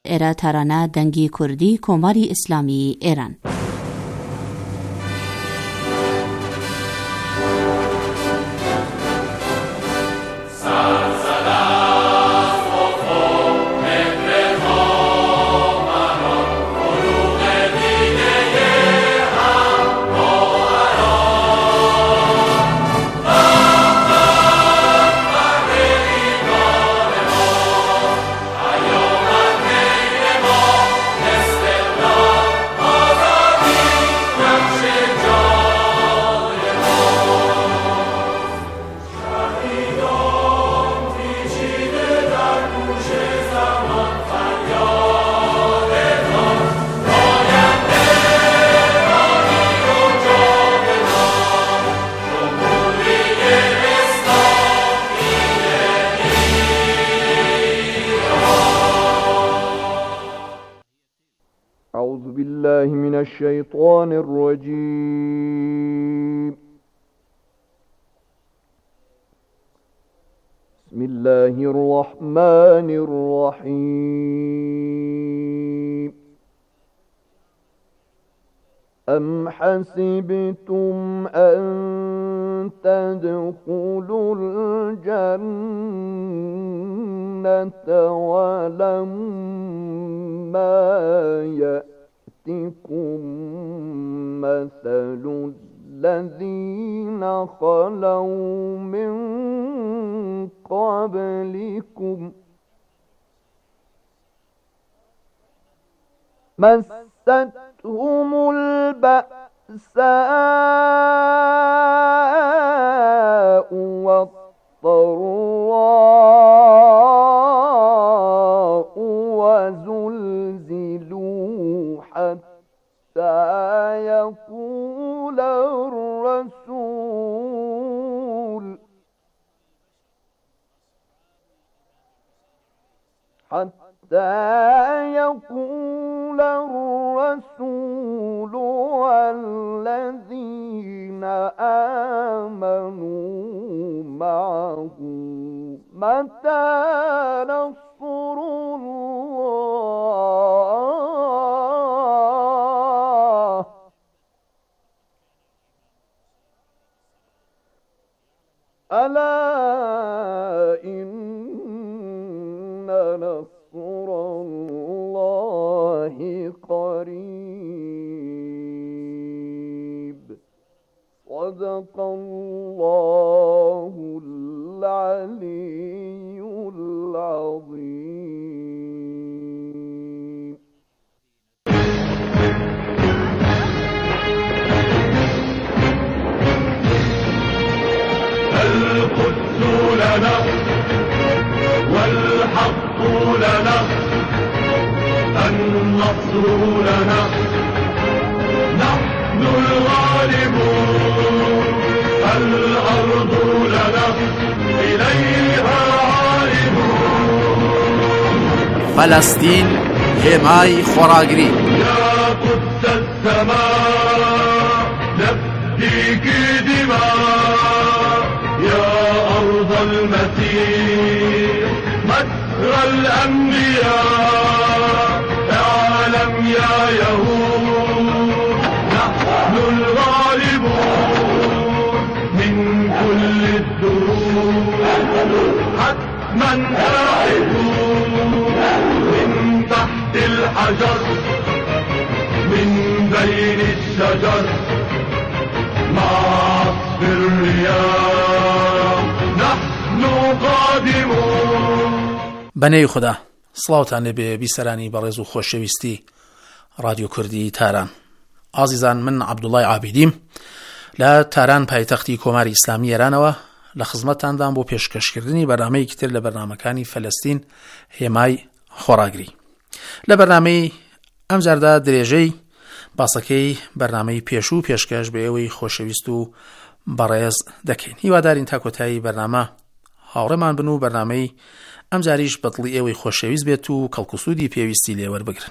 ئێرە تارانە دەنگی کوردی کۆماری ئیسلامی ئێران. أعوذ بالله من الشيطان الرجيم. بسم الله الرحمن الرحيم. أم حسبتم أن تدخلوا الجنة ولما يأتكم مثل الذين خلوا من قبلكم مستهم البأساء والضراء وزلزلوا حتى يقول الرسول والذين آمنوا معه متى نصر الله ألا إن نصر الله قريب. صدق الله العلي العظيم. القدس لنا والحق لنا النصر لنا نحن الغالبون الأرض لنا إليها عالمون. فلسطين همای خوراگری. يا قدس السماء نفديك دماء يا أرض المسيح مجرى الأنبياء. اعلم يا يهود نحن الغالبون من كل الدروب حتما آحدون من تحت الحجر من بين الشجر مع عصف الرياح نحن قادمون. بەنێوی خوددا سڵاوتان لێبێ بیسەرانی بەڕێز و خۆشەویستی رادیۆ کوردی تاران. ئازیزان، من عەبدوڵڵای عابیدیم لە تاران پایتەختی کۆماری ئیسلامی ئێرانەوە لە خزمەتتاندام بۆ پێشکەشکردنی بەرنامەیەکی تر لە بەرنامەکانی فەلەستین هێمای خۆراگری. لە بەرنامەی ئەم جاردا درێژەی باسەکەی بەرنامەی پێشوو پێشکەش بە ئێوەی خۆشەویست و بەڕێز دەکەین. هیوادارین تا کۆتایی بەرنامە هاوڕێمان بن و بەرنامەی ئەم جاریش بەدڵی ئێوەی خۆشەویست بێت و کەڵکوسوودی پێویستی لێوەربگرن.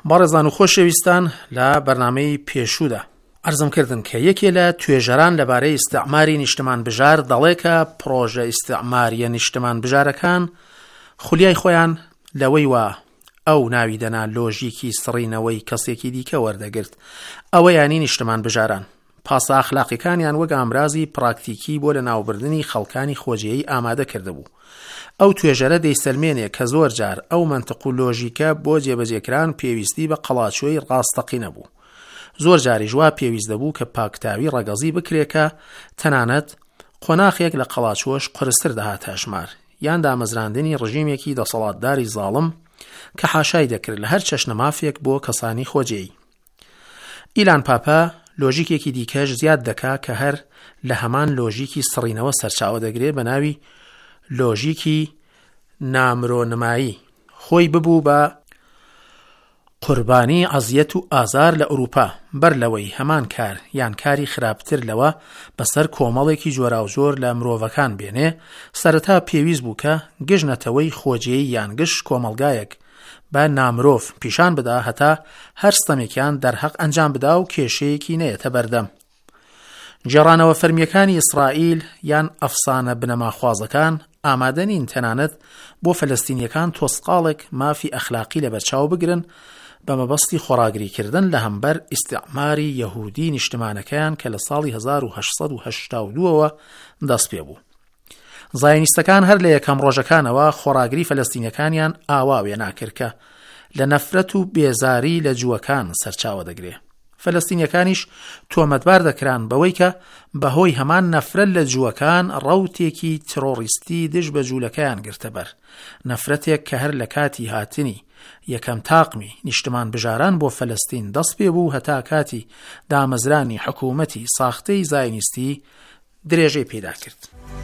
بەڕێزان و خۆشەویستان لە بەرنامەی پێشوودا عەرزم کردن کە یەکێ لە توێژەران لەبارەی ئیستیعماری نیشتمان بژار دەڵێ کە پرۆژە ئیستیعماریە نیشتمان بژارەکان خولیای خۆیان لەوەی وا ئەو ناوی دەنا لۆژیکی سڕینەوەی کەسێکی دیکە وەردەگرت ئەوە یانی نیشتمان بژاران پاسە ئەخلاقیەکانیان وەک ئامرازی پراکتیکی بۆ لە ناوبردنی خەڵکانی خۆجیایی ئامادە کردبوو. ئەو توێژەرە دەیسەلمێنێ کە زۆر جار ئەو مەنتیق و لۆژیکە بۆ جێبەجێکران پێویستی بە قەڵاچۆی ڕاستەقی نەبوو. زۆر جاریش وا پێویست دەبوو کە پاکتاوی ڕەگەزی بکرێکە تەنانەت قۆناغێک لە قەڵاچۆش قورستر دەهاتە ژمار یان دامەزراندنی ڕژیمێکی دەسەڵاتداری زاڵم کە حاشای دەکرد لە هەر چەشنە مافێک بۆ کەسانی خۆجێی. ئیلان پاپا لۆژیکێکی دیکەش زیاد دەکا کە هەر لە هەمان لۆژیکی سڕینەوە سەرچاوە دەگرێت بە ناوی لۆژیکی نامرۆنمایی. خۆی ببوو بە قوربانی عەزیەت و ئازار لە ئەوروپا بەر لەوەی هەمان کار یان کاری خراپتر لەوە بەسەر کۆمەڵێکی جۆرا و جۆر لە مرۆڤەکان بێنێ سەرەتا پێویست بوو کە گژنەتەوەی خۆجێی یان گشت کۆمەلگایەک بە نامرۆڤ پیشان بدا هەتا هەر ستەمێکیان دەرحەق ئەنجام بدا و کێشەیەکی نەیەتە بەردەم. جێڕانەوە فەرمیەکانی ئیسرائیل یان ئەفسانە بنەماخوازەکان ئامادە نین تەنانەت بۆ فەلەستینیەکان تۆسقاڵێک مافی ئەخلاقی لەبەرچاو بگرن بە مەبەستی خۆراگریکردن لە هەمبەر ئیستیعماری یەهودی نیشتمانەکەیان کە لە ساڵی 1882ەوە دەست پێ بوو. زایۆنیستەکان هەر لە یەکەم ڕۆژەکانەوە خۆراگری فەلەستینیەکانیان ئاواوێ ناکرد کە لە نەفرەت و بێزاری لە جووەکان سەرچاوە دەگرێ. فەلەستینیەکانیش تۆمەتبار دەکران بەوەی کە بەهۆی هەمان نەفرەت لە جووەکان ڕەوتێکی ترۆریستی دژ بە جوولەکەیان گرتە بەر، نەفرەتێک کە هەر لە کاتی هاتنی یەکەم تاقمی نیشتمان بژاران بۆ فەلەستین دەست پێ بوو هەتا کاتی دامەزرانی حکوومەتی ساختەی زایۆنیستی درێژەی پێدا کرد.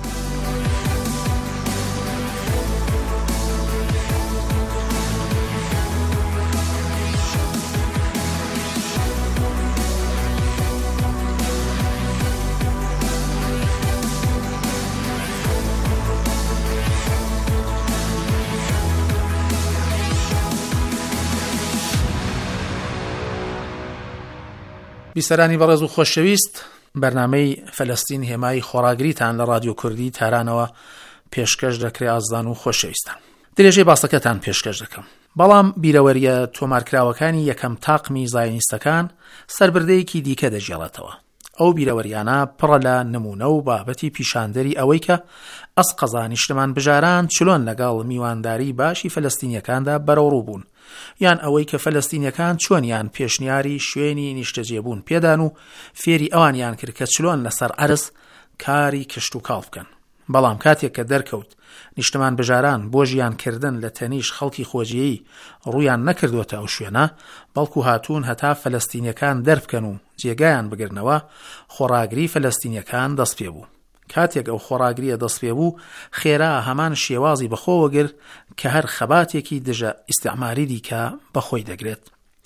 بیسەرانی بەڕێز و خۆشەویست، بەرنامەی فەلەستین هێمای خۆراگریتان لە رادیۆ کوردی تارانەوە پێشکەش دەکرێت ئازدان و خۆشەویستان. درێژەی باسەکەتان پێشکەش دەکەم. بەڵام بیرەوەریە تۆمارکراوەکانی یەکەم تاقمی زایۆنیستەکان سەربردەیەکی دیکە دەژێڵێتەوە. ئەو بیرەوەریانە پڕە لە نمونە و بابەتی پیشاندەری ئەوەی کە ئەسقەزا نیشتمان بژاران چلۆن لەگەڵ میوانداری باشی فەلەستینیەکاندا بەرەوڕوو بوون، یان ئەوەی کە فەلەستینیەکان چۆنیان پێشنیاری شوێنی نیشتەجێبوون پێدان و فێری ئەوانیان کرد کە چلۆن لەسەر عەرز کاری کشت و کاڵ بکەن. بەڵام کاتێک کە دەرکەوت نیشتمان بژاران بۆ ژیانکردن لە تەنیش خەڵکی خۆجیایی ڕوویان نەکردوتە ئەو شوێنە، بەڵکو هاتوون هەتا فەلەستینیەکان دەربکەن و جێگایان بگرنەوە، خۆراگری فەلەستینیەکان دەست پێ بوو. کاتێک ئەو خۆراگریە دەست پێ بوو، خێرا هەمان شێوازی بەخۆوەگر کە هەر خەباتێکی دژە ئیستیعماری دیکە بەخۆی دەگرێت.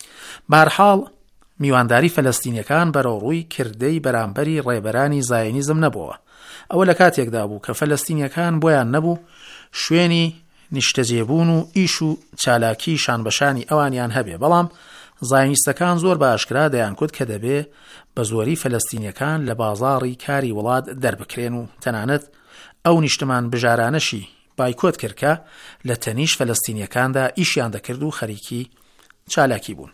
بەهەرحاڵ میوانداری فەلەستینیەکان بەرەوڕووی کردەی بەرامبەری ڕێبەرانی زایۆنیزم نەبووە. ئەوە لە کاتێکدا بوو کە فەلەستینیەکان بۆیان نەبوو شوێنی نیشتەجێبوون و ئیش و چالاکی شانبەشانی ئەوانیان هەبێ، بەڵام زایۆنیستەکان زۆر باشکرا دەیانکوت کە دەبێ بە زۆری فەلەستینیەکان لە بازاڕی کاری وڵات دەربکرێن و تەنانەت ئەو نیشتمان بژارانەشی بایکۆت کرد کە لە تەنیش فەلەستینیەکاندا ئیشیان دەکرد و خەریکی چالاکی بوون.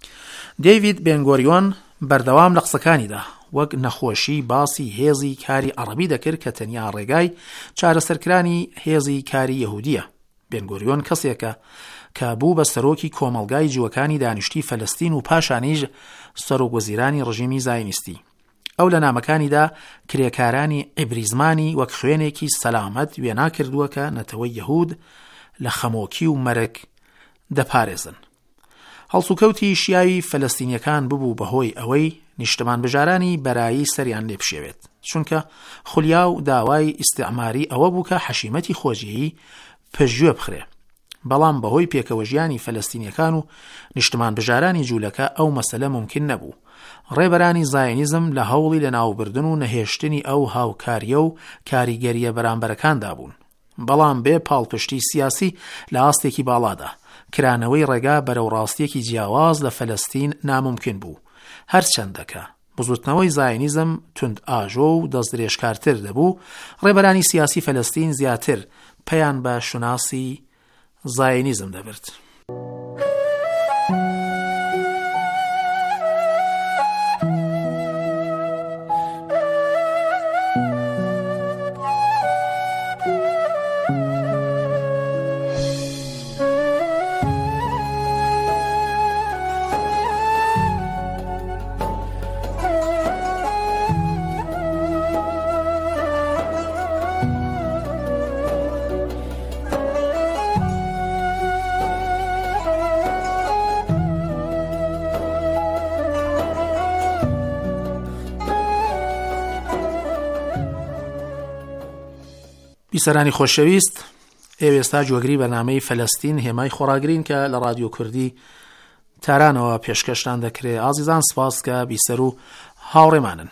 دەیڤید بێنگۆریۆن بەردەوام لە قسەکانیدا وەک نەخۆشی باسی هێزی کاری عەرەبی دەکرد کە تەنیا ڕێگای چارەسەرکرانی هێزی کاری یەهودیە. بێنگۆریۆن کەسێکە کە بوو بە سەرۆکی کۆمەلگای جووەکانی دانیشتی فەلەستین و پاشانیش سەرۆکوەزیرانی ڕژیمی زایۆنیستی. ئەو لە نامەکانیدا کرێکارانی عیبری زمانی وەک خوێنێکی سەلامەت وێنا کردووە کە نەتەوەی یەهود لە خەمۆکی و مەرگ دەپارێزن. هەڵسوکەوتی شیاوی فەلەستینیەکان ببوو بەهۆی ئەوەی نیشتمان بژارانی بەرایی سەریان لێ بشێوێت، چونکە خولیا و داوای ئیستیعماری ئەوە بوو کە حەشیمەتی خۆجیایی پەژوێ بخرێ. بەڵام بەهۆی پێکەوە ژیانی فەلەستینیەکان و نیشتمان بژارانی جوولەکە ئەو مەسەلە ممکن نەبوو. ڕێبەرانی زایۆنیزم لە هەوڵی لە ناوبردن و نەهێشتنی ئەو هاوکاریە و کاریگەریە بەرامبەرەکاندا بوون، بەڵام بێ پاڵپشتی سیاسی لە ئاستێکی باڵادا کرانەوەی ڕێگا بەرەو ڕاستیەکی جیاواز لە فەلەستین ناممکن بوو. هەرچەندەکە بزوتنەوەی زاینیزم تند ئاژۆ و دەستدرێژکارتر دەبوو، ڕێبەرانی سیاسی فەلەستین زیاتر پەیان بە شوناسی زاینیزم دەبرد. بیسەرانی خۆشەویست، ئێوێستا جوەگری بەرنامەی فەلەستین هێمای خۆراگرین کە لە رادیۆ کوردی تارانەوە پێشکەشتان دەکرێت. ئازیزان، سپاس کە بیسەر و هاوڕێمانن.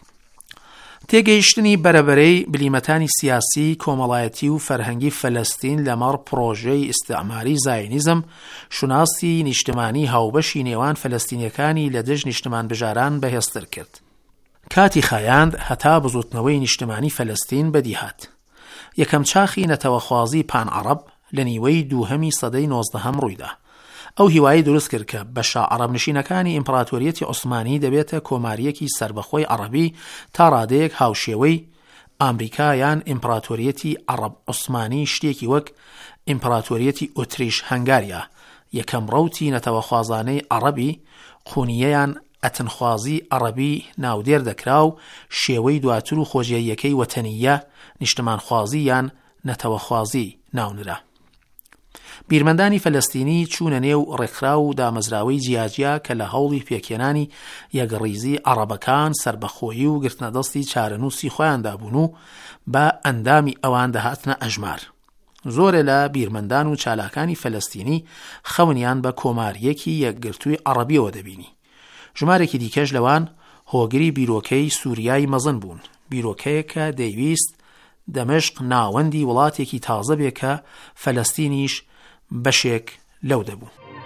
تێگەیشتنی بەرەبەرەی بلیمەتانی سیاسی، کۆمەڵایەتی و فەرهەنگی فەلەستین لەمەڕ پرۆژەی ئیستعماری زاینیزم شوناسی نیشتمانی هاوبەشی نێوان فەلەستینیەکانی لە دژ نیشتمان بژاران بەهێزتر کرد. کاتی خایاند هەتا بزوتنەوەی نیشتمانی فەلەستین بەدیهات. یەکەم چاخی نەتەوەخوازی پانعەرەب لە نیوەی دووهەمی سەدەی 19 ڕوویدا. ئەو هیوایی دروست کرد کە بەشە عەرەبنشینەکانی ئیمپراتۆریەتی عوسمانی دەبێتە کۆماریەکی سربەخۆی عەرەبی تا ڕادەیەک هاوشێوەی ئامریکا یان ئیمپراتۆریەتی عەرەب عوسمانی شتێکی وەک ئیمپراتۆریەتی ئۆتریش هەنگاریا، یەکەم ڕەوتی نەتەوەخوازانەی عەرەبی قونیەیان ئەتنخوازی عەرەبی ناودێر دەکرا و شێوەی دواتر و خۆجێریەکەی وەتەنیە نیشتمانخوازی یان نەتەوەخوازی ناونرا. بیرمەندانی فەلەستینی چوونە نێو ڕێکخرا و دامەزراوەی جیاجیا کە لە هەوڵی پێکێنانی یەکڕیزی عەرەبەکان سربەخۆیی و گرتنەدەستی چارەنووسی خۆیاندا بوون و بە ئەندامی ئەوان دەهاتنە ئەژمار. زۆرە لە بیرمەندان و چالاکانی فەلەستینی خەونیان بە کۆماریەکی یەکگرتووی عەرەبیەوە دەبینی. ژمارێکی دیکەش لەوان هۆگری بیرۆکەی سووریای مەزن بوون، بیرۆکەیە کە دەیویست دەمەشق ناوەندی وڵاتێکی تازە بێ کە فەلەستینیش بەشێک لەو دەبوو.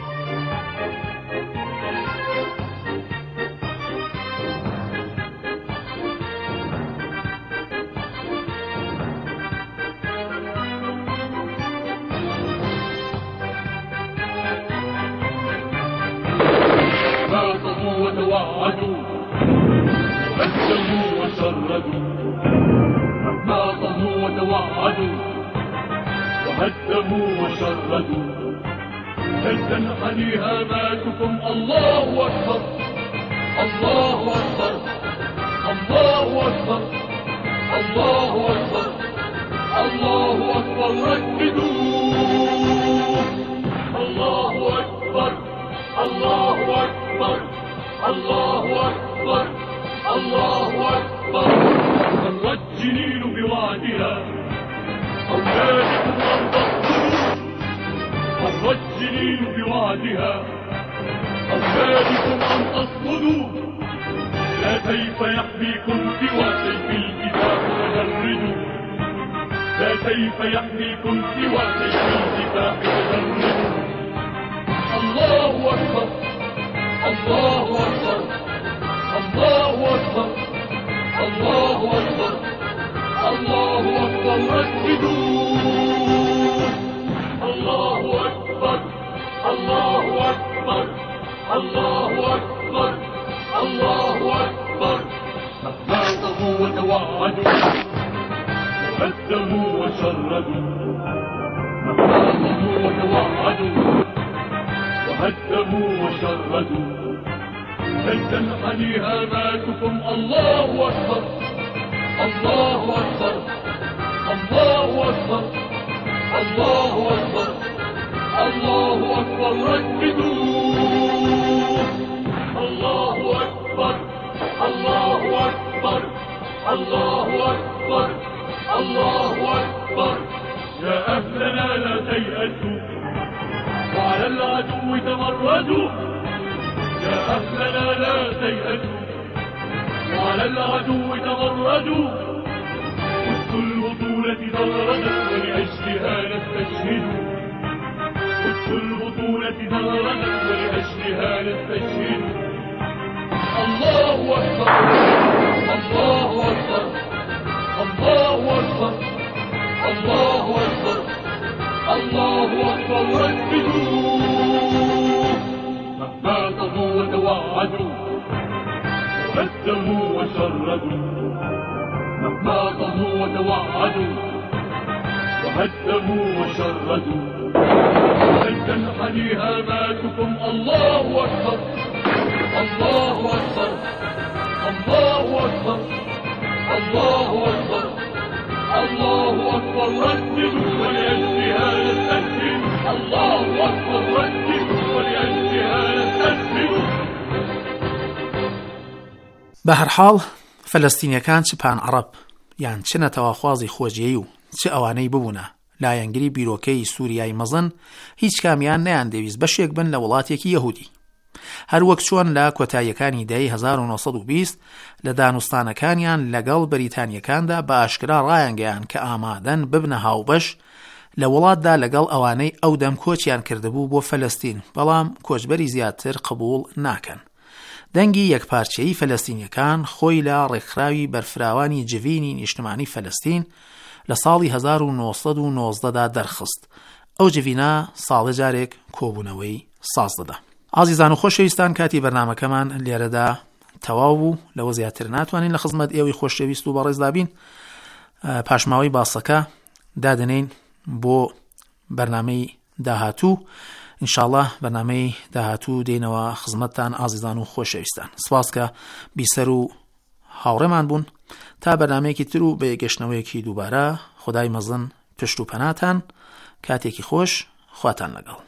وهدموا وشردوا لن تنحني هاماتكم. الله أكبر الله أكبر الله أكبر الله أكبر الله أكبر. رددوا الله أكبر الله أكبر الله أكبر الله أكبر. مرت جنين بوعدها أولادكم أن تصبروا. مرت جنين بوعدها أولادكم أن تصبروا. لا سيف يحميكم سوى سيف الكتاب فجردوا. لا سيف يحميكم سوى سيف الكتاب فجردوا. الله أكبر الله أكبر الله أكبر الله أكبر الله أكبر. رددوا الله أكبر الله أكبر الله أكبر الله أكبر. ناطقوا وتوعدوا وهدموا وشردوا. ناطقوا وتوعدوا وهدموا وشردوا لن تنحني هاماتكم. الله أكبر الله أكبر الله أكبر الله أكبر الله أكبر. رددوا الله أكبر الله أكبر الله أكبر الله أكبر. يا أهلنا لا تيأسوا وعلى العدو تمردوا. يا أهلنا لا تيأسوا وعلى العدو تمردوا. قدس البطولة تغردت ولأجلها نستشهد. قدس البطولة دولتنا رنت ولأجلها نستشهد. الله أكبر الله أكبر الله أكبر الله أكبر الله أكبر. رددوا مهما طغوا وتوعدوا وقدموا وشردوا. مهما طغوا وتوعدوا وهدموا وشردوا. لن تنحني هاماتكم. الله أكبر الله أكبر الله أكبر الله أكبر الله أكبر. رددوا ولأجلها نستشهد. الله أكبر. رددوا ولأجلها نستشهد. بە هەر حاڵ فەلەستینیەکان چ پان عەرەب یان چ نەتەواخوازی خۆجیەی و چ ئەوانەی ببوونە لایەنگری بیرۆکەی سووریای مەزن هیچ کامیان نەیان دەویست بەشێک بن لە وڵاتێکی یەهودی. هەروەک چۆن لە کۆتاییەکانی دەی 1920 لە دانوستانەکانیان لەگەڵ بەریتانیەکاندا بە ئاشکرا ڕایانگەیان کە ئامادەن ببنە هاوبەش لە وڵاتدا لەگەڵ ئەوانەی ئەو دەم کۆچیان کردبوو بۆ فەلەستین، بەڵام کۆچبەری زیاتر قبوڵ ناکەن. دەنگی یەکپارچەیی فەلەستینیەکان خۆی لە ڕێکخراوی بەرفراوانی جڤینی نیشتمانی فەلەستین لە ساڵی 1990دا دەرخست. ئەو جڤینە ساڵە جارێک کۆبوونەوەی ساز دەدا. ئازیزان و خۆشەویستان، کاتی بەرنامەکەمان لێرەدا تەواو بوو. لەوە زیاتر ناتوانین لە خزمەت ئێوەی خۆشەویست و بەڕێزدابین. پاشماوەی باسەکە دادنین بۆ بەرنامەی داهاتوو. ئینشاءالله بەرنامەی داهاتوو دێنەوە خزمەتتان ئازیزان و خۆشەویستان. سپاس کە بیسەر و هاوڕێمان بوون. تا بەرنامەیەکی تر و بە گەشتنەوەیەکی دووبارە، خودای مەزن پشت و پەناتان. کاتێکی خۆش، خواتان لەگەڵ.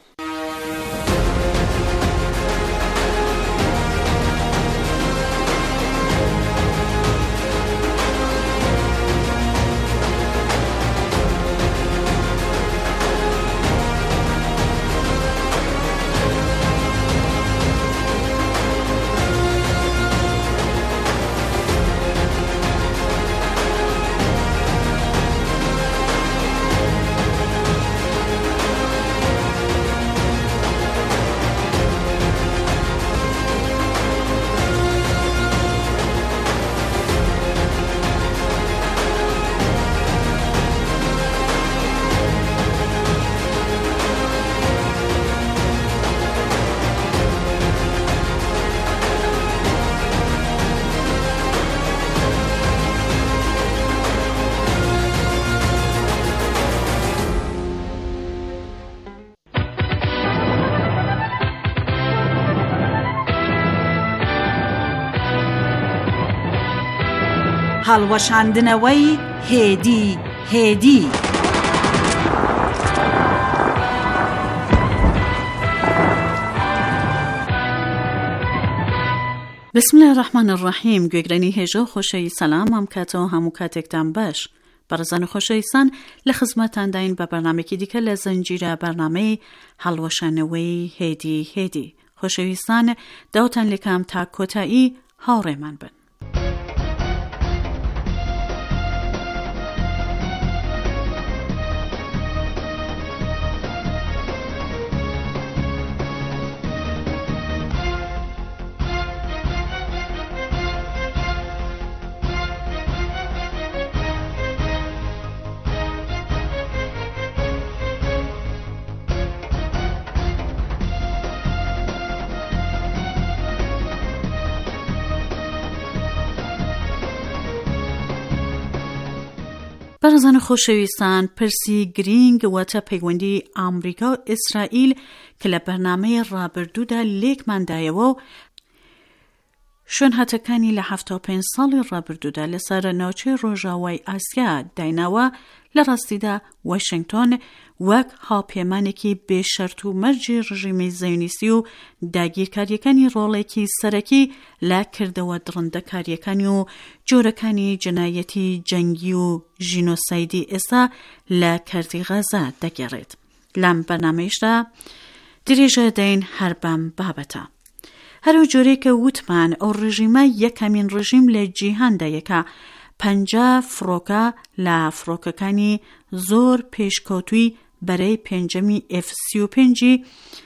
هەڵوەشاندنەوەی هێدی هێدی. بسم الله الرحمن الرحیم. گوێگرانی هێژە و خۆشەوی سەلام ئەم کاتەوە هەموو کاتێکتان باش. بەڕێزان و خۆشەویستان، لە خزمەتان داین بە بەرنامێکی دیکە لە زەنجیرە بەرنامەی هەڵوەشانەوەی هێدی هێدی. خۆشەویستان، داوتان لێکام تا کۆتایی هاوڕێمان بن. بەڕێزان و خۆشەویستان، پرسی گرینگ واتە پەیوەندی ئامریکا و ئیسرائیل کە لە بەرنامەی ڕابردوودا لێکماندایەوە و شوێنهاتەکانی لە 75 ساڵی ڕابردوودا لەسەر ناوچەی ڕۆژاوای ئاسیا دایناوە، لە ڕاستیدا واشنگتن وەک هاوپەیمانێکی بێشەرت و مەرجی ڕژیمی زەیۆنیستی و داگیرکاریەکانی ڕۆڵێکی سەرەکی لە کردەوە دڕندەکاریەکانی و جۆرەکانی جنایەتی جەنگی و ژینۆسایدی ئێستا لە کەرتی غەزا دەگەڕێت. لەم بەرنامەیشدا درێژە دەین هەر بەم بابەتە. هەرو جۆرێکە وتمان ئەو ڕژیمە یەکەمین ڕژیم لە جیهاندا یەکە 50 فڕۆکە لە فڕۆکەکانی زۆر پێشکەوتووی بەرەی پێنجەمی F-35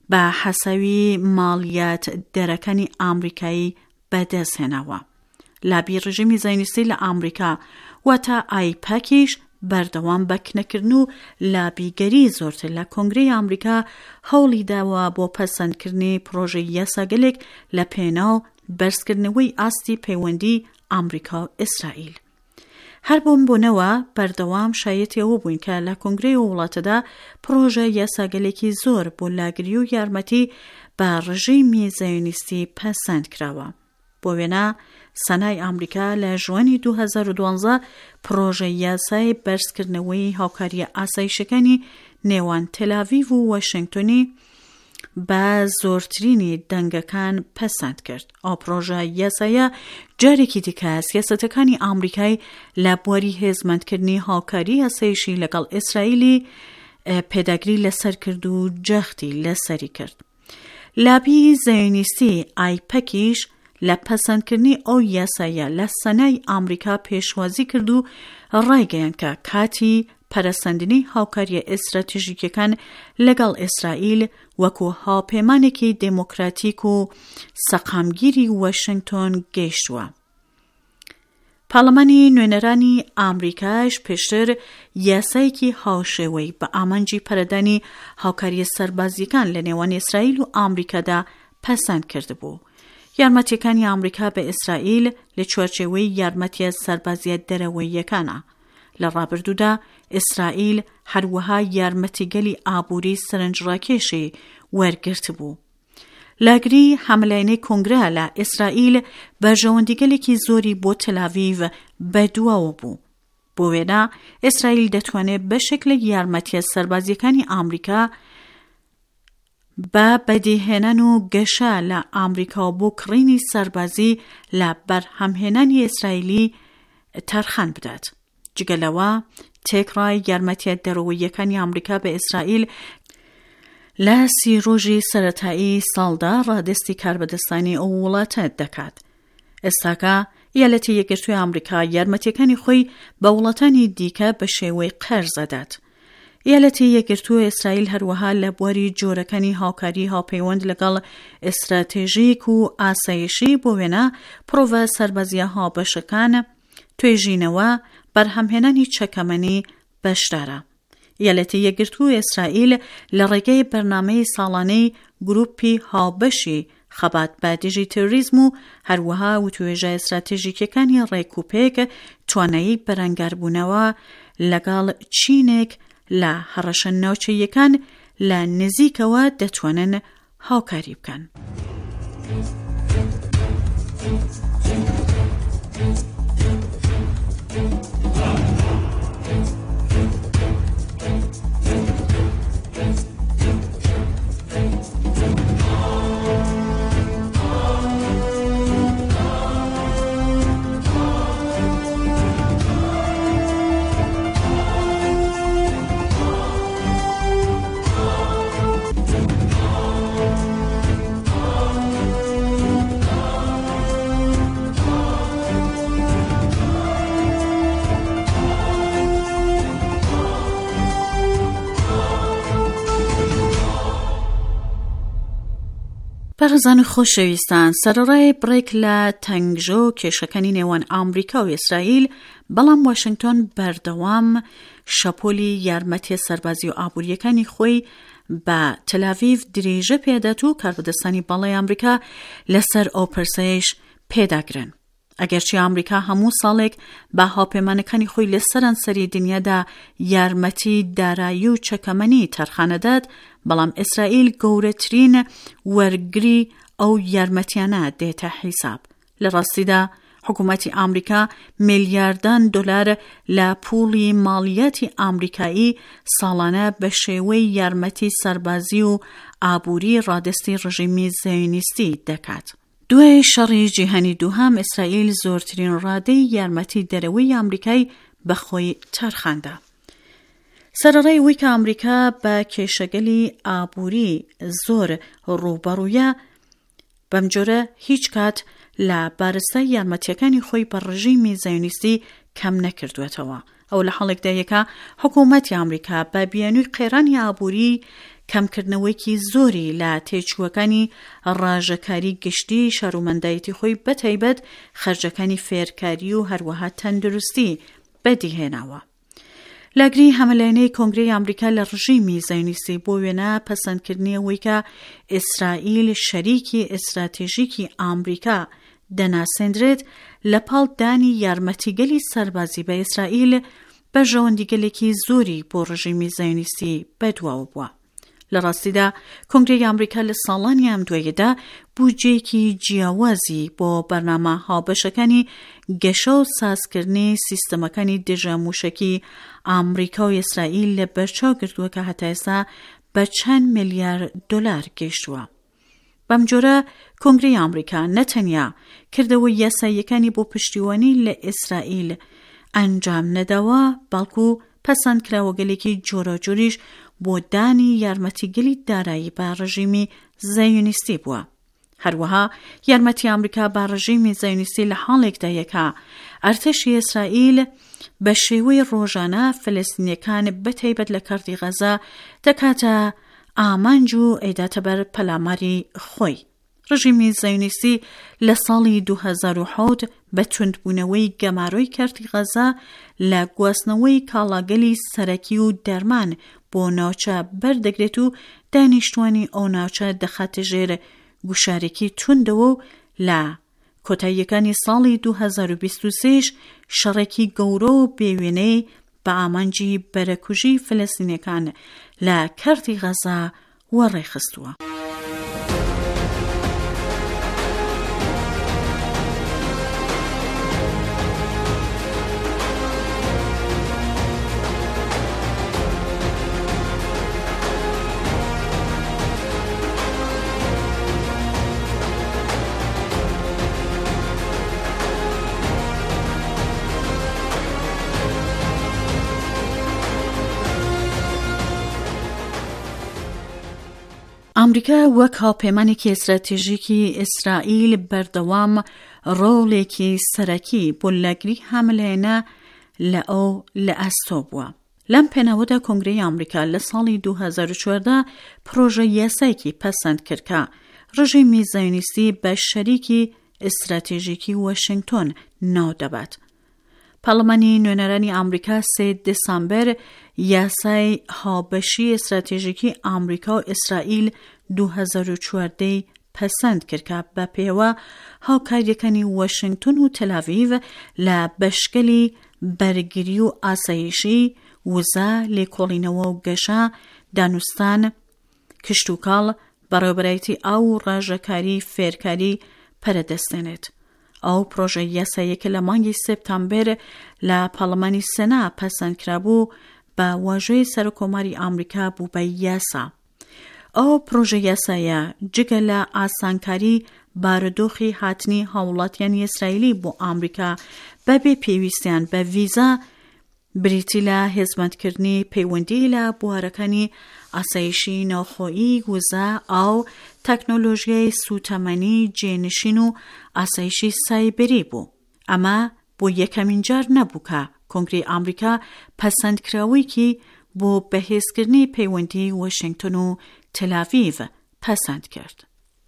بە حەسەوی ماڵیات دەرەکانی ئامریکایی بەدەستهێناوە. لابی ڕژیمی زایۆنیستی لە ئامریکا واتە ئایپەکیش بەردەوام بەکنەکردن و لابیگەری زۆرتر لە کۆنگرەی ئامریکا هەوڵی داوە بۆ پەسەندکردنی پرۆژەی یاساگەلێک لە پێناو بەرزکردنەوەی ئاستی پەیوەندی ئامریکا و ئیسرائیل. هەر بۆم بوونەوە بەردەوام شایەتی ئەوە بووین کە لە کۆنگرەی وڵاتەدا پرۆژە یاساگەلێکی زۆر بۆ لاگری و یارمەتی بە ڕژیمی زایۆنیستی پەسەند کراوە. بۆ وێنە سەنای ئامریکا لە ژوانی 2012 پرۆژەی یاسای بەرزکردنەوەی هاوکاریە ئاسایشەکانی نێوان تێلاڤیڤ و واشنگتۆنی بە زۆرترینی دەنگەکان پەسەند کرد. ئەو پرۆژە یاسایە جارێکی دیکە سیاسەتەکانی ئامریکای لە بواری هێزمەندکردنی هاوکاری ئاسایشی لەگەڵ ئیسرائیلی پێداگری لەسەر کرد و جەختی لەسەری کرد. لابی زایۆنیستی ئایپەکیش لە پەسەندکردنی ئەو یاسایە لە سەنای ئامریکا پێشوازی کرد و ڕایگەیان کە کاتی پەرەسەندنی هاوکاریە ئێستراتیژیکەکان لەگەڵ ئیسرائیل وەکو هاوپەیمانێکی دموکراتیک و سەقامگیری واشنگتۆن گەیشتووە. پاڵەمانی نوێنەرانی ئامریکاش پێشتر یاسایەکی هاوشێوەی بە ئامانجی پەرەدانی هاوکاریە سەربازیەکان لە نێوان ئیسرائیل و ئامریکادا پەسەند کردبوو. یارمەتیەکانی ئامریکا بە ئیسرائیل لە چوارچێوەی یارمەتیە سەربازیە دەرەوەییەکانە. لە ڕابردوودا ئیسرائیل هەروەها یارمەتیگەلی ئابووری سەرنجڕاکێشی وەرگرت بوو. لاگری هەملایەنەی کۆنگرە لە ئیسرائیل بەرژەوەندیگەلێکی زۆری بۆ تەلاڤیڤ بەدواوە بوو. بۆ وێنە ئیسرائیل دەتوانێت بەشێک لە یارمەتیە سەربازیەکانی ئامریکا بە بەدیهێنان و گەشە لە ئامریکا بۆ کڕینی سەربازی لە بەرهەمهێنانی ئیسرائیلی تەرخان بدات. جگەلەوە تێکڕای یارمەتیە دەرەوەییەکانی ئامریکا بە ئیسرائیل لە 30 ڕۆژی سەرەتایی ساڵدا ڕادستی کاربەدەستانی ئەو وڵاتە دەکات. ئێستاکە یەلەتی یەکگرتووی ئامریکا یارمەتیەکانی خۆی بە وڵاتانی دیکە بە شێوەی قەرز دەدات. یەلەتی یەکگرتووی ئیسرائیل هەروەها لە بواری جۆرەکانی هاوکاری هاوپەیوەند لەگەڵ ئستراتێژیک و ئاسایشی بۆ وێنە پرۆڤە سەربەزیە هاوبەشەکان توێژینەوە بەرهەمهێنانی چەکەمەنی بەشدارە. یەلەتی یەکگرتووی ئیسرائیل لە ڕێگەی بەرنامەی ساڵانەی گروپی هاوبەشی خەبات بە دژی تێروریزم و هەروەها وتوێژە ئستراتێژیکەکانی ڕێکوپێک توانایی بەرەنگاربوونەوە لەگەڵ چینێک لە هەڕەشە ناوچەییەکان لە نزیکەوە دەتوانن هاوکاری بکەن. بەڕێزان و خۆشەویستان، سەرەڕای بڕێک لە تەنگژە و کێشەکانی نێوان ئامریکا و ئیسرائیل، بەڵام واشنگتۆن بەردەوام شەپۆلی یارمەتیە سەربازی و ئابووریەکانی خۆی بە تەلاڤیڤ درێژە پێدات و کاربەدەستانی باڵای ئامریکا لەسەر ئەو پرسەیەش پێداگرن. ئەگەرچی ئامریکا هەموو ساڵێک بە هاوپەیمانەکانی خۆی لە سەرانسەری دنیادا یارمەتی دارایی و چەکەمەنی تەرخانەدات، بەڵام ئیسرائیل گەورەترین وەرگری ئەو یارمەتیانە دێتە حیساب. لە ڕاستیدا حکوومەتی ئامریکا میلیاردان دۆلار لە پوڵی ماڵیاتی ئامریکایی ساڵانە بە شێوەی یارمەتی سەربازی و ئابووری ڕادستی ڕژیمی زایۆنیستی دەکات. دوای شەڕی جیهانی دووهەم، ئیسرائیل زۆرترین ڕادەی یارمەتی دەرەوەی ئامریکای بەخۆی تەرخاندا. سەرەڕای ئەوەی کە ئامریکا بە کێشەگەلی ئابووری زۆر ڕووبەڕوویە، بەم جۆرە هیچ کات لە بارستای یارمەتیەکانی خۆی بە ڕژیمی زایۆنیستی کەم نەکردوێتەوە. ئەو لە حاڵێکدایەکە حکوومەتی ئەمریکا بە بیانووی قێرانی ئابووری کەمکردنەوەیکی زۆری لە تێچووەکانی ڕاژەکاری گشتی شەڕومەندایەتی خۆی بەتایبەت خەرجەکانی فێرکاری و هەروەها تەندروستی بەدیهێناوە. لاگری هەمەلایەنەی کۆنگرەی ئەمریکا لە ڕژیمی زایۆنیستی بۆ وێنە پەسەندکردنی ئەوەی کە ئیسرائیل شەریکی ئستراتێژیکی ئەمریکا دەناسێندرێت لە پاڵ دانی یارمەتیگەلی سەربازی بە ئیسرائیل بە ژەوەندیگەلێکی زۆری بۆ ڕژیمی زایۆنیستی بەدواوە بووە. لە ڕاستیدا کۆنگرەی ئەمریکا لە ساڵانی ئەم دواییدا بودجەیەکی جیاوازی بۆ بەرنامە هاوبەشەکانی گەشە و سازکردنی سیستەمەکانی دژە موشەکی ئەمریکا و ئیسرائیل لە بەرچاو گرتووە کە هەتا ئێستا بە چەند ملیار دۆلار گەیشتووە. بەم جۆرە کۆنگرەی ئەمریکا نەتەنیا کردەوە یاساییەکانی بۆ پشتیوانی لە ئیسرائیل ئەنجام نەداوە، بەڵکو پەسەندکراوەگەلێکی جۆرەجۆریش بۆ دانی یارمەتیگەلی دارایی بە ڕژیمی زایۆنیستی بووە. هەروەها یارمەتی ئەمریکا بە ڕژیمی زایۆنیستی لە حاڵێکدایەکە ئەرتەشی ئیسرائیل بە شێوەی ڕۆژانە فەلەستینیەکان بەتایبەت لە کەڕی غەزا دەکاتە ئامانج و ئەیداتە بەر پەلاماری خۆی. ڕژیمی زایۆنیستی لە ساڵی 2007 بە توندبوونەوەی گەماڕۆی کەڕی غەزا لە گواستنەوەی کاڵاگەلی سەرەکی و دەرمان بۆ ناوچە بەردەگرێت و دانیشتوانی ئەو ناوچە دەخاتە ژێر گوشارێکی توندەوە و لە کۆتاییەکانی ساڵی 2023 شەڕێکی گەورە و بێوێنەی بە ئامانجی بەرەکوژی فەلەستینیەکان لە کەڕی غەزا وەڕێخستووە. ئەمریکا وەک هاوپەیمانێکی ئستراتێژیکی ئیسرائیل بەردەوام ڕۆڵێکی سەرەکی بۆ لاگری هەمەلایەنە لە ئەستۆ بووە. لەم پێناوەدا کۆنگرەی ئەمریکا لە ساڵی 2014 پرۆژە یاسایەکی پەسەند کرد کە ڕژیمی زایۆنیستی بە شەریکی ئستراتێژیکی واشنگتۆن ناو دەبات. پەرلەمانی نوێنەرانی ئەمریکا 3 دسامبەر یاسای هاوبەشی ئستراتێژیکی ئەمریکا و ئیسرائیل 2014 پەسەند کرد کە بە پێوە هاوکاریەکانی واشنگتۆن و تەل‌ئاڤیڤ لە بەشکەلی بەرگری و ئاسایشی، وزە، لێکۆڵینەوە و گەشە، دانوستان، کشتوکاڵ، بەڕێوەبەرایەتی ئاو و ڕاژەکاری فێرکاری پەرەدەستێنێت. ئەو پرۆژە یاساییەکە لە مانگی سپتامبەر لە پەرلەمانی سەنا پەسەند کرابوو بە واژۆی سەرۆکۆماری ئەمریکا بوو بە یاسا. ئەو پرۆژە یاسایە جگە لە ئاسانکاری بارودۆخی هاتنی هاوڵاتیانی ئیسرائیلی بۆ ئەمریکا بەبێ پێویستیان بە ڤیزا بریتی لە هێزمەندکردنی پەیوەندی لە بوارەکانی ئاسایشی ناوخۆیی، وزە، ئاو، تەکنۆلۆژیای سوتەمەنی، جێنشین و ئاسایشی سایبەری بوو. ئەمە بۆ یەکەمین جار نەبوو کە کۆنگرەی ئەمریکا پەسەندکراوەیەکی بۆ بەهێزکردنی پەیوەندی واشنگتۆن و تەل‌ئاڤیڤ پەسەند کرد.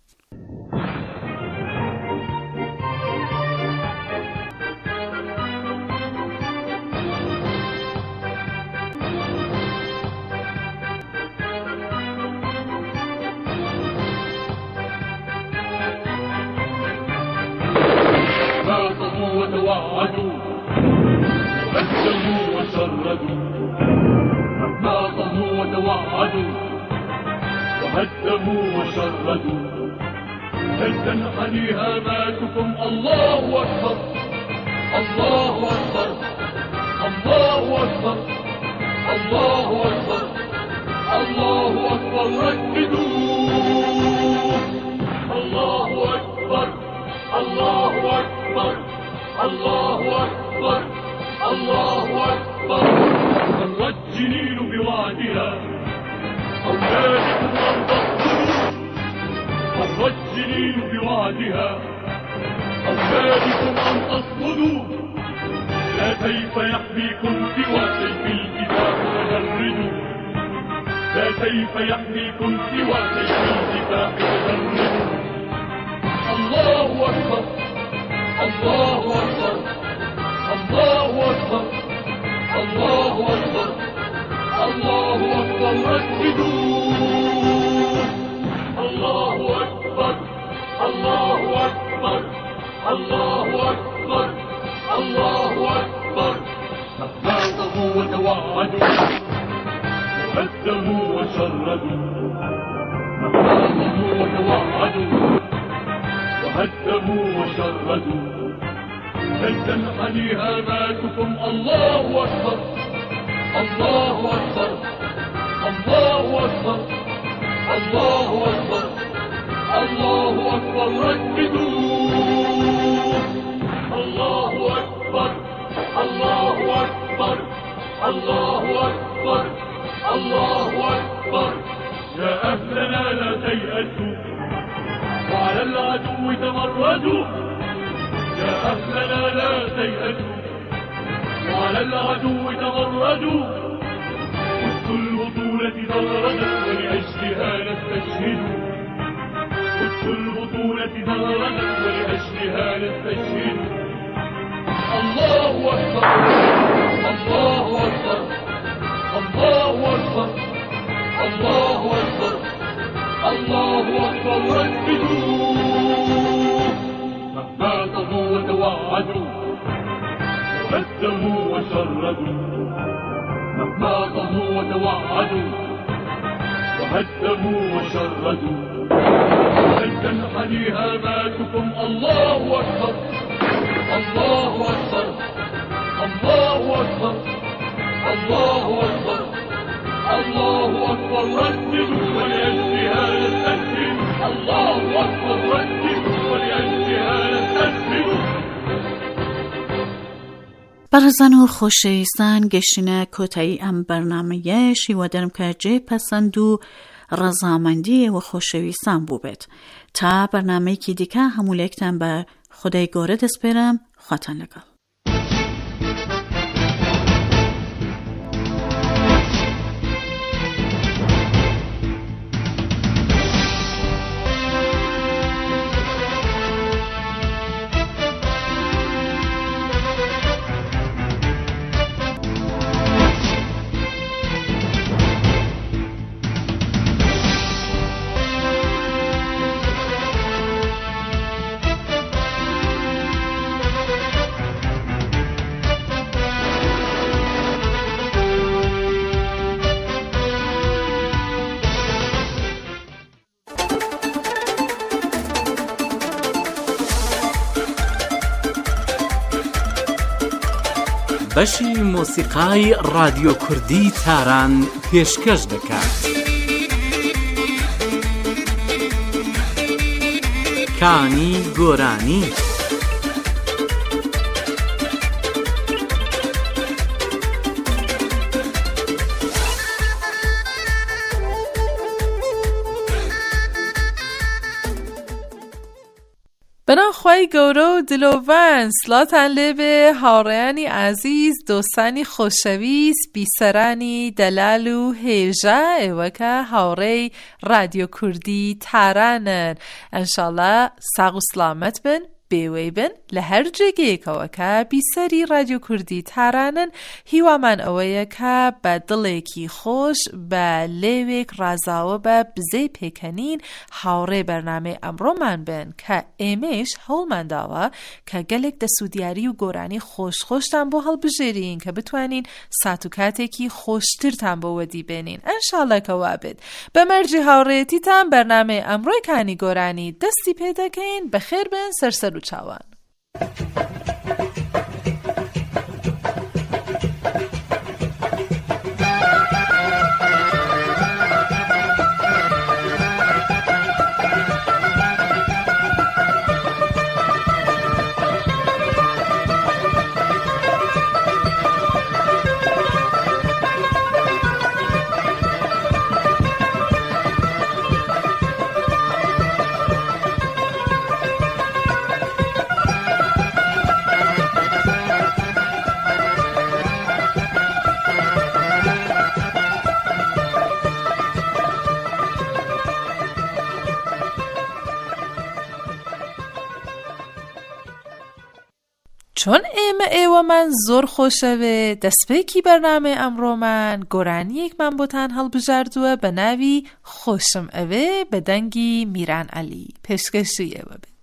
وتوعدوا قدموا وشردوا ناظموا وتوعدوا وهدموا وشردوا هل تنحني هاماتكم؟ الله أكبر الله أكبر الله أكبر الله أكبر الله أكبر رددوا الله أكبر الله أكبر الله أكبر الله أكبر مرت جنين بوعدها أولادكم أن تصبروا مرت جنين بوعدها أولادكم أن تصمدوا لا سيف يحميكم سوى سيف الكتاب فجردوا لا سيف يحميكم سوى سيف الكتاب فجردوا الله أكبر الله أكبر الله أكبر الله أكبر الله أكبر رددوا الله أكبر الله أكبر الله أكبر الله أكبر أخلاقه وتوعدوا وهدموا وشردوا أخلاقه وتوعدوا وهدموا وشردوا لن تنحني هاماتكم الله أكبر الله أكبر الله أكبر الله أكبر الله أكبر رددوا الله أكبر الله أكبر الله أكبر الله أكبر يا أهلنا لا تيأسوا وعلى العدو تمردوا يا أهلنا لا تيأسوا وعلى العدو تمردوا قدس البطولة دردت ولأجلها نستشهد قدس البطولة دردت ولأجلها نستشهد الله أكبر الله أكبر الله أكبر الله أكبر الله أكبر رددوا مهما طغوا وتوعدوا وهدموا وشردوا مهما طغوا وتوعدوا وهدموا وشردوا لن تنحني هاماتكم الله أكبر الله أكبر الله أكبر الله أكبر الله أكبر رددوا ولأجلها نستشهد الله أكبر رددوا ولأجلها نستشهد بەڕێزان و خۆشەویستان گەشتنە کۆتایی ئەم بەرنامەیە شیوە دەرم کە جێ پەسەند و ڕەزامەندی و خۆشەویستان بوو بێت تا بەرنامەیەکی دیکە هەموو لێکتان بە خودای گەورە دەسپێرم خواتان لەگەڵ بەشی مۆسیقای رادیۆ کوردی تاران پێشکەش دەکات. کانی گۆرانی بەناوخوای گەورە و دلۆڤەن سڵاتان لێبێ هاوڕێیانی عەزیز دۆستانی خۆشەویست بیسەرانی دەلال و هێژە ئێوەکە هاوڕێی رادیۆ کوردی تارانن ئەنشاڵڵا ساغ و سڵامەت بن بێوەی بن لە هەر جێگەیەکەوە کە بیسەری رادیۆ کوردی تارانن هیوامان ئەوەیە کە بە دڵێکی خۆش بە لێوێک ڕازاوە بە بزەی پێکەنین هاوڕێ بەرنامەی ئەمڕۆمان بن کە ئێمەش هەوڵمان داوە کە گەلێک دەسوودیاری و گۆرانی خۆشتان بۆ هەڵبژێرین کە بتوانین سات و کاتێکی خۆشترتان بۆ وەدی بێنین ئەنشاڵڵا کەوا بێت بە مەرجی هاوڕێتیتان بەرنامەی ئەمڕۆی کانی گۆرانی دەستی پێ دەکەین بەخێر بن سەرسەر و چاوان چون ئێوە من زۆر خۆشەوێ دەستپێکی بەرنامە ئەمڕۆمان گۆرانیەک من بۆتان هەڵبژاردووە بە ناوی خۆشم ئەوێ بە دەنگی میران عەلی. پێشکەشی ئێوە بێت.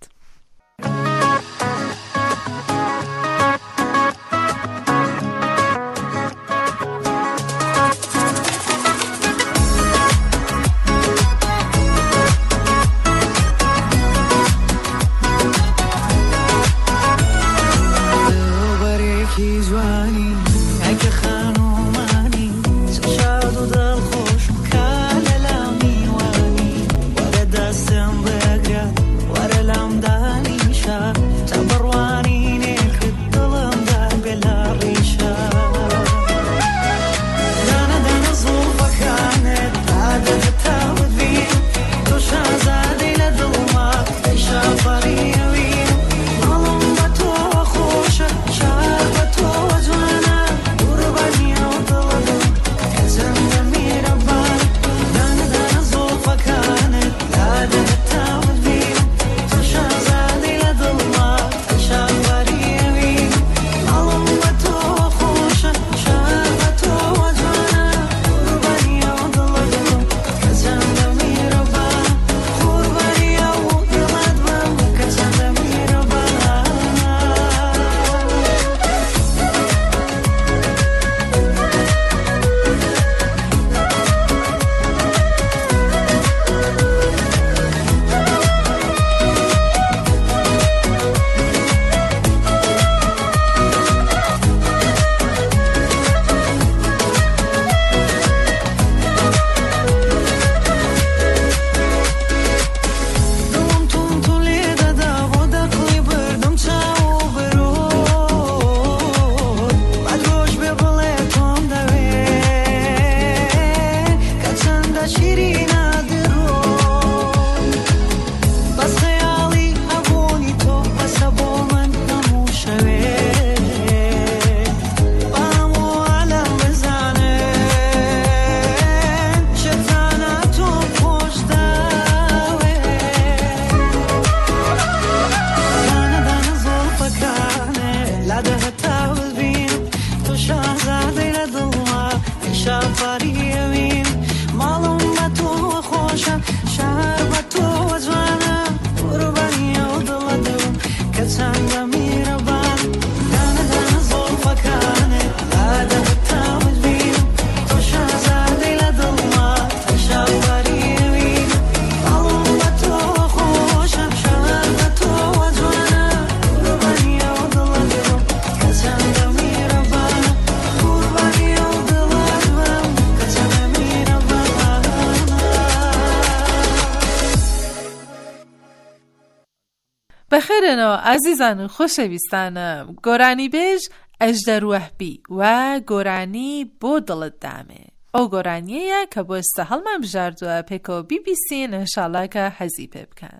بەخێرنەوە ئازیزان و خۆشەویستانم. گۆرانی بێژ ئەژدەر وەهبی و گۆرانی بۆ دڵت دامێ. ئەو گۆرانیەیە کە بۆ ئێستا هەڵمان بژاردووە پێکەوە BBC ئینشاڵڵا کە حەزی پێ بکەن.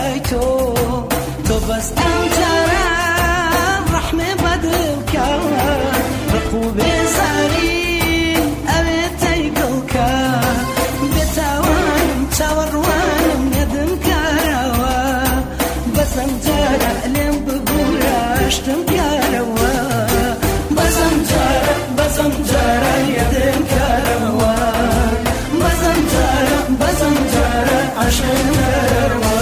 لای تو بس امجارم رحمه بدل کرد رقوب زارین اوه تیگل کرد بتوانم تاوروانم ندم کاروا بس امجارم لیم ببورشتم کاروا بس امجارم یدم کاروا بس امجارم عشق کاروا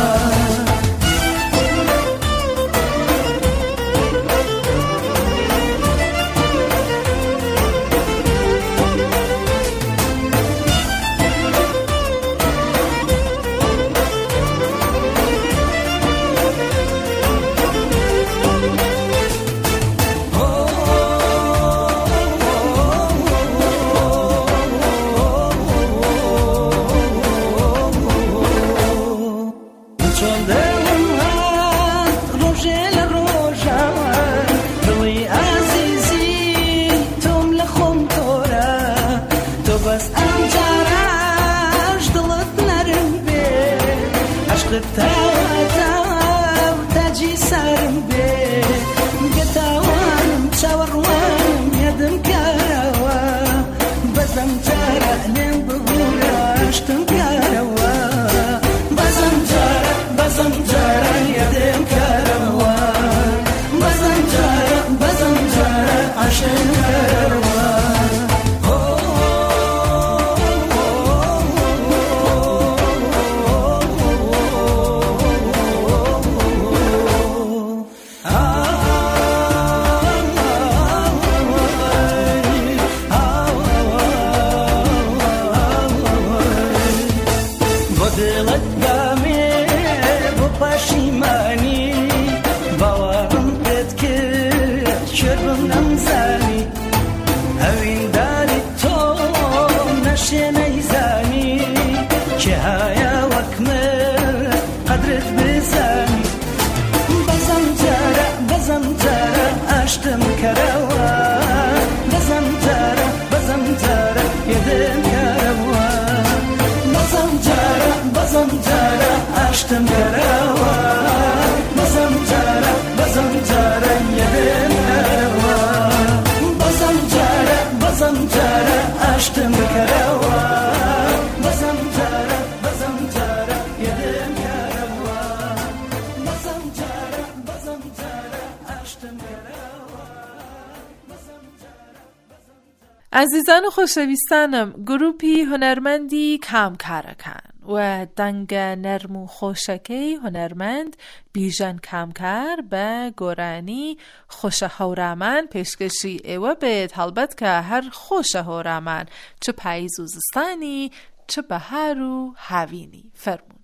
عزیزان و خوشویستانم، گروپی هنرمندی کامکارەکان و دەنگە نەرم و خۆشەکەی هنەرمەند بیژەن کامکار بە گۆرانی خۆشە هەورامان پێشکەشی ئێوە بێت، هەڵبەت کە هەر خۆشە هەورامان چ پاییز و زستانی چ بەهار و هاوینی. فەرموون.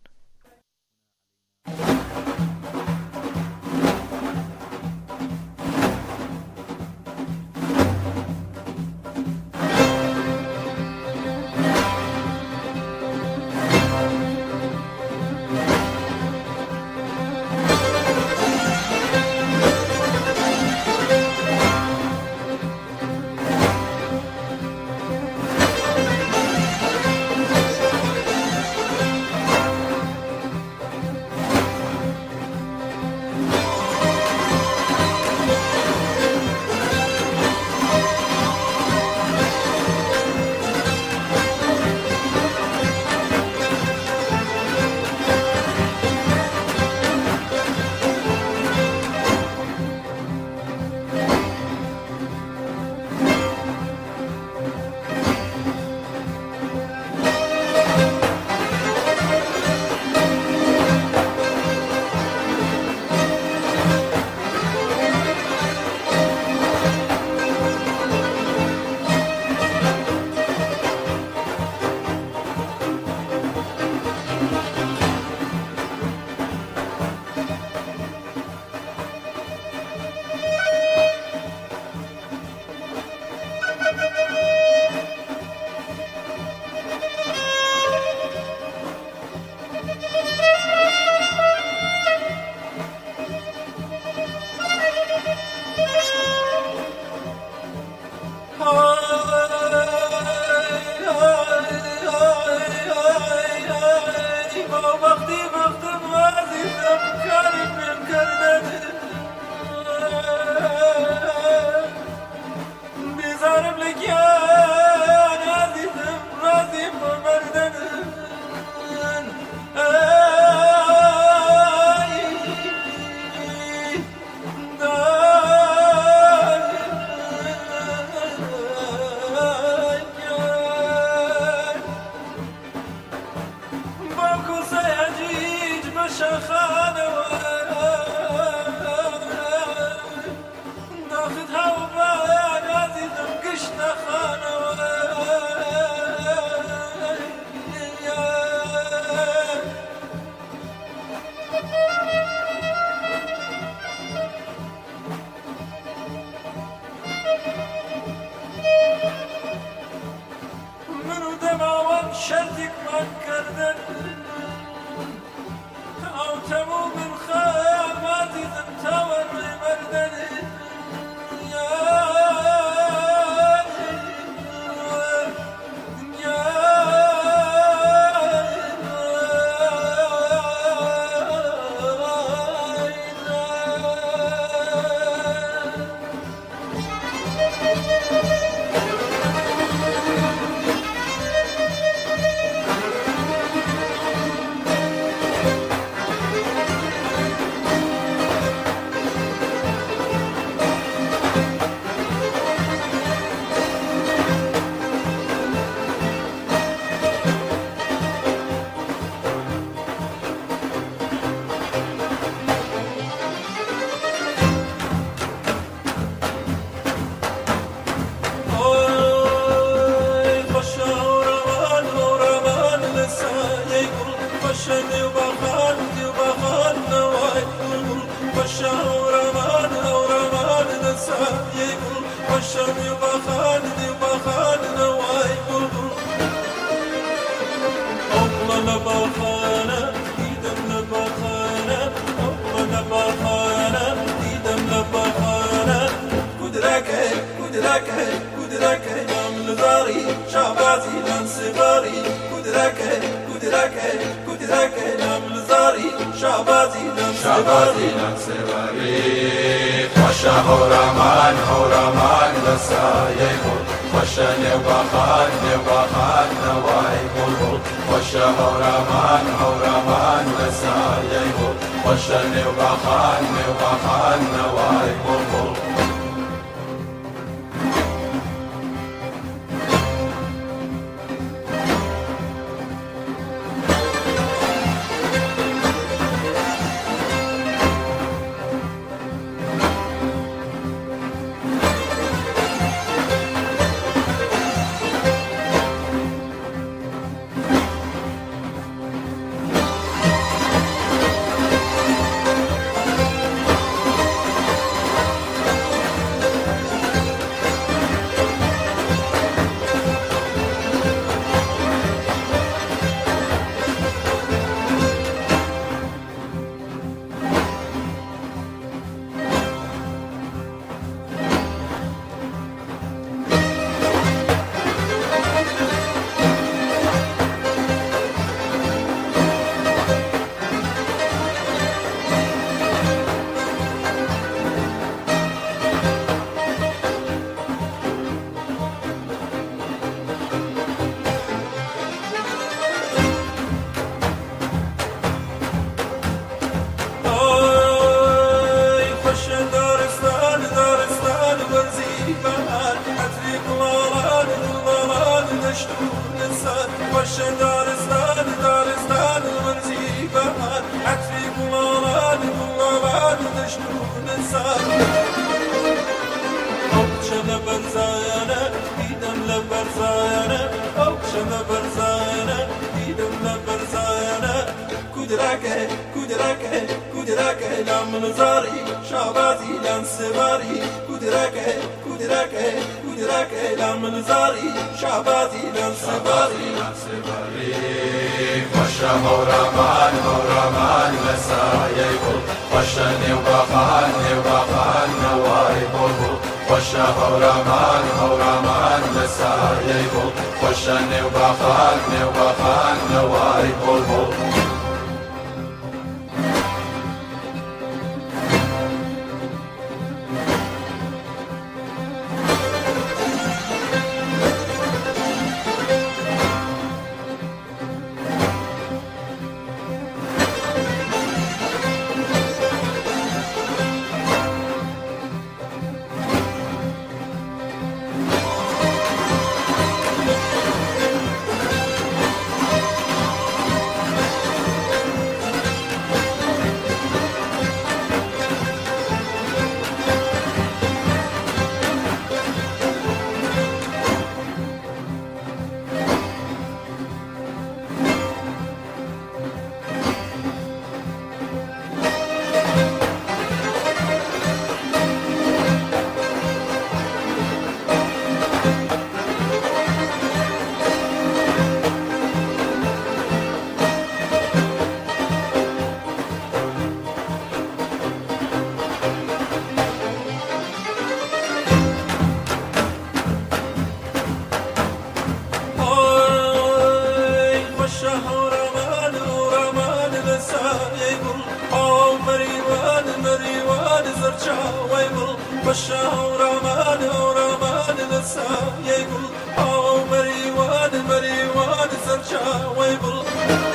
والشهرمان هرمان لسا يقول أو مريوان سرشا ويقول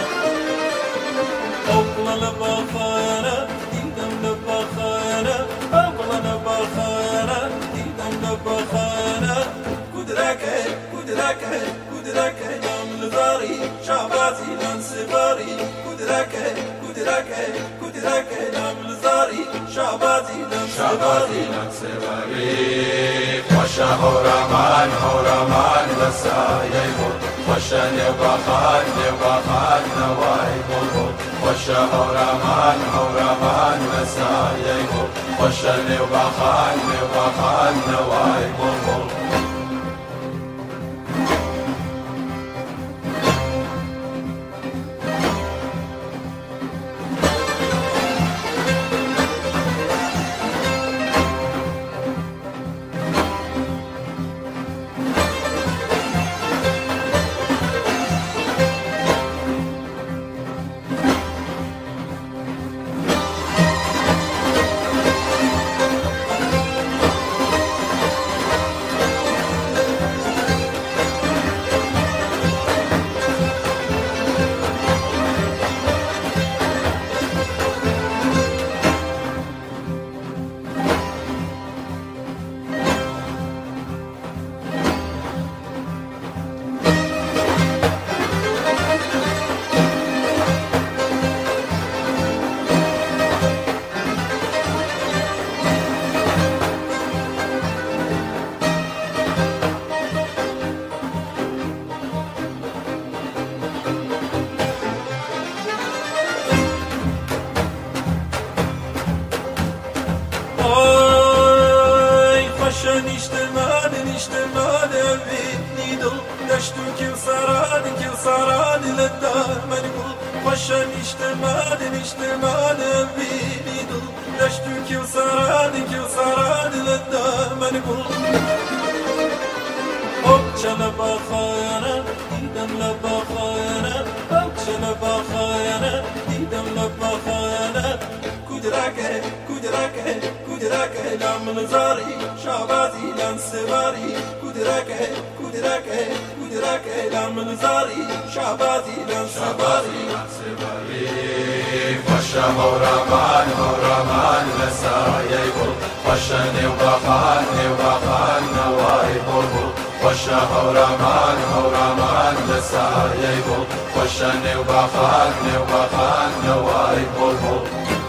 أبلا لبخانا ديدم لبخانا أبلا لبخانا ديدم لبخانا كدرك يوم الغاري شعباتي لانسباري كدرك يوم الغاري شعباتي لانسباري وشهرمان هرمان لسا يقول وشنبخان نواي بلبل وشهرمان هرمان لسا يقول وشنبخان نواي بلبل نشتمان أبيني دل دشتو كل صران للدار منقول خوشا نشتمان أبيني دل دشتو كل صران للدار منقول أبتش لبخانا ديدم لبخانا أبتش لبخانا ديدم لبخانا كدرك لام نزاري شعباتي لانسباري كدرك لام نزاري شعباتي لانسباري هرمان لسا يقول وشني وبخان نواي بلبل هرمان لسا يقول وشني وبخان نواي بلبل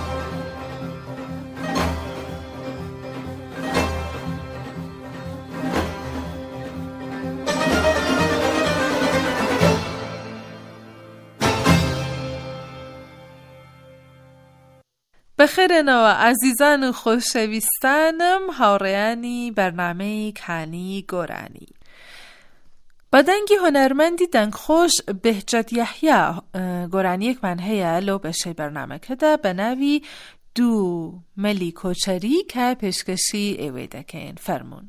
بخیرنەوە ئازیزان و خۆشەویستانم هاوڕێیانی بەرنامەی کانی گۆرانی. بە دەنگی هۆنەرمەندی دەنگخۆش بهجەت یەحیا گۆرانیەکمان هەیە لەو بەشەی بەرنامەکەدا بە ناوی دوو مەلی کۆچەری کە پێشکەشی ئێوەی دەکەین. فەرموون.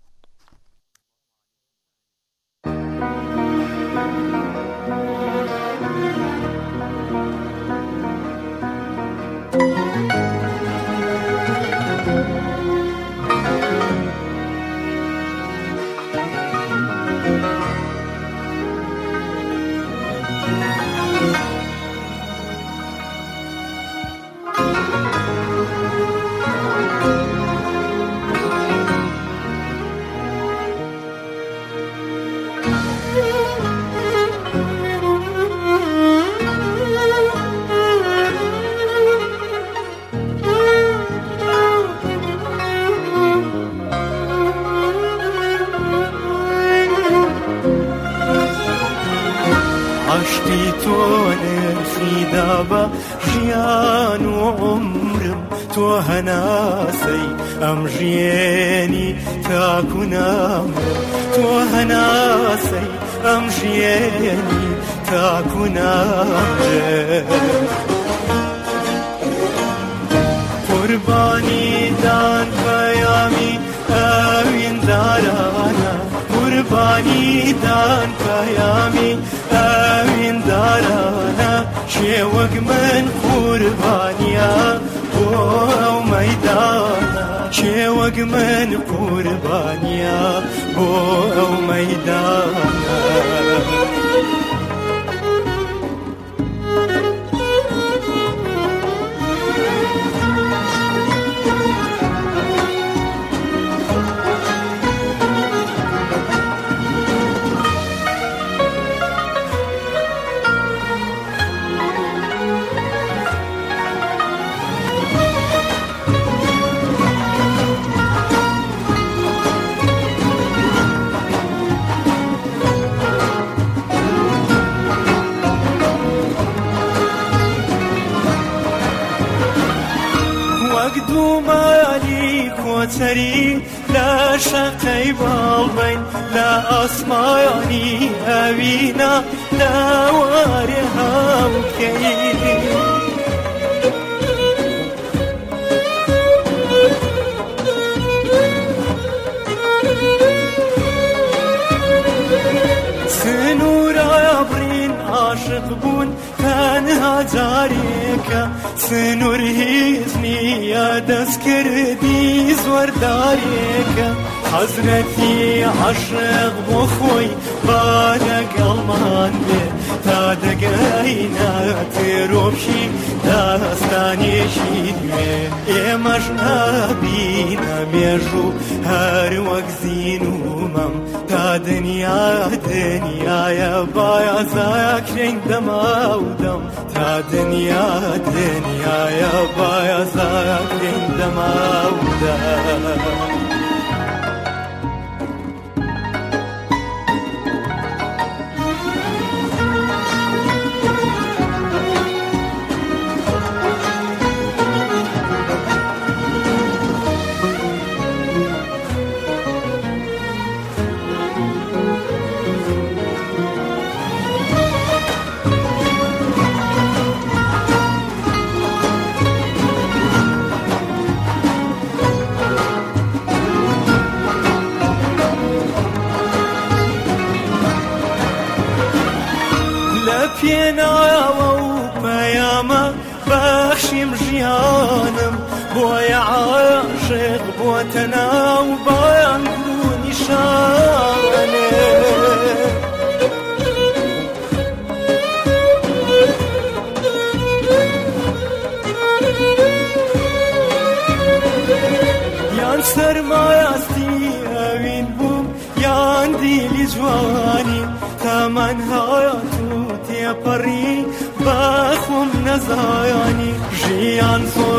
عشقی تو نرخیده با ژیان و عمرم تو هەناسەی ئەم ژیانی تاکوونام تو هەناسەی ئەم ژیانی تاکوونام قوربانی دان پەیامی ئەویندارانە قوربانی دان پەیامی ئەویندارانە شێوەک من قوربانیە بۆ ئەو مەیدانە شێوە وەک من قوربانیە بۆ ئەو مەیدانە کۆچەری لە شەقەی باڵبین لە ئاسمانی ئەوینە لە وارێ هاوکەی سنوورە بڕین عاشق بوون تەنها جارێکە سنوور هیچ نییە دەستکردی زۆردارێکە حەزرەتی عاشق بۆ خۆی با لەگەڵمان بێ تا دەگەینە تێرۆپشی داستانێکی دوێ ئێمەش نابینە مێژوو هەر وەک زین و مەم تا دنیا دنیایە بایازاکرێن دەما و دەم تا دنیا دنیایە بایازاکرێن دەما و دەم پێناوە و پەیامە بەخشیم ژیانم بۆیە عاشق بۆتە ناو بایان و نیشانێ یان سەرمایەستی ئەوین بووم یان دیلی جوانی تەمەنهایەت تێپەڕی بەخۆم نەزایانی ژیان